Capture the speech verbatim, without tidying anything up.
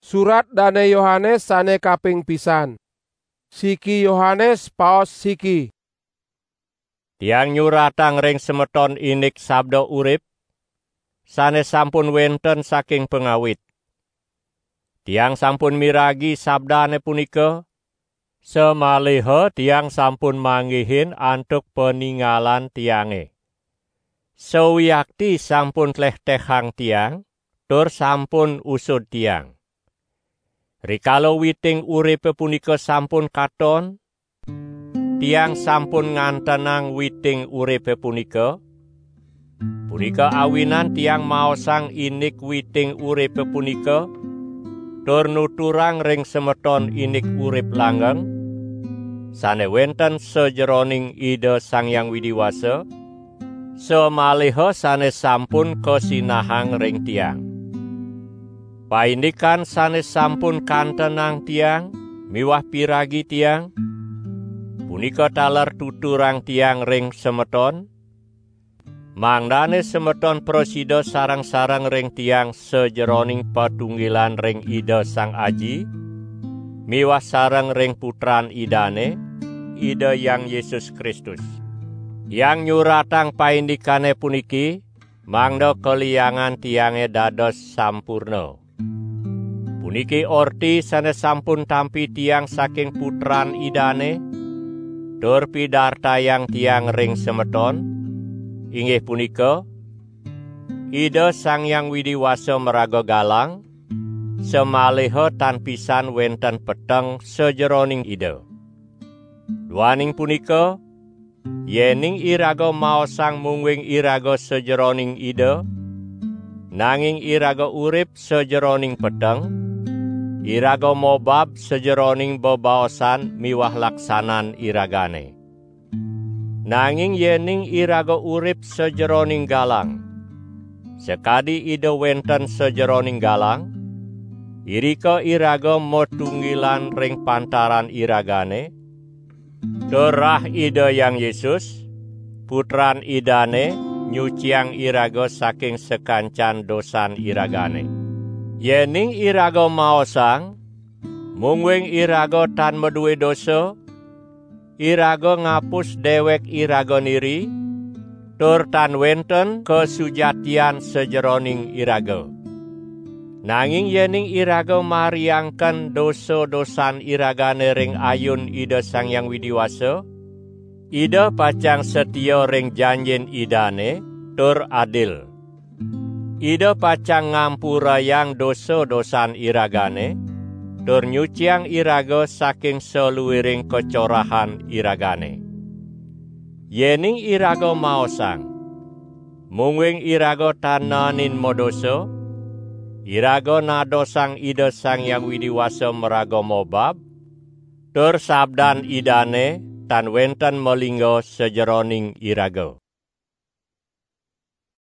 Surat Dane Yohanes sane kaping pisan. Siki Yohanes paos siki. Tiang nyuratang ring semeton inik sabda urip, sane sampun wenten saking pengawit. Tiang sampun miragi sabdane punika, semaliha tiang sampun manggihin antuk peninggalan tiange. Sewiyakti sampun tleh tehang tiang, tur sampun usud tiang. Rikala witing uripe punika sampun katon, tiang sampun ngantenang witing uripe punika. Punika awinan tiang maosang inik witing uripe punika, tur nuturang ring semeton inik urip langgeng, sane wenten sajeroning Ida Sang Hyang Widiwasa, semaliha sane sampun kasinahang ring tiang. Paindikan sane sampun kantenang tiang, miwah piragi tiang, punika taler tuturang tiang ring semeton, mangdane semeton prosida sareng-sareng ring tiang sajeroning patunggilan ring Ida Sang Aji, miwah sareng ring putran Idane, Ida Hyang Yesus Kristus. Yang nyuratang paindikane puniki, mangda keliangan tiange dados sampurna. Puniki orti sane sampun tampi tiang saking putran Idane, tur pidartayang tiang ring semeton, inggih punika, Ida Sang Hyang Widiwasa meraga galang, semaliha tan pisan wenten peteng sajeroning Ida. Duaning punika, yening iraga maosang mungwing iraga sajeroning Ida, nanging iraga urip sajeroning peteng, iraga mobab sajeroning bebaosan miwah laksanan iragane. Nanging yening iraga urip sajeroning galang, sekadi Ida wenten sajeroning galang, irika iraga motunggilan ring pantaran iragane, turah Ida Hyang Yesus, putran Idane, nyuciang iraga saking sekancan dosan iragane. Yening iraga maosang, mungwing iraga tan meduwe dosa, iraga ngapus dewek iraga niri, tur tan wenten kesujatian sajeroning iraga. Nanging yening iraga mariangken dosa-dosan iragane ring ayun Ida Sang Hyang Widiwasa, Ida pacang setia ring janjin Idane, tur adil. Ida pacang ngampurayang dosa-dosan iragane, tur nyuciang iraga saking seluwiring kecorahan iragane. Yening iraga maosang, mungwing iraga tananin modoso, iraga nadosang Ida Sang Hyang Widiwasa meraga mobab, tur sabdan Idane tan wenten melinggo sajeroning iraga.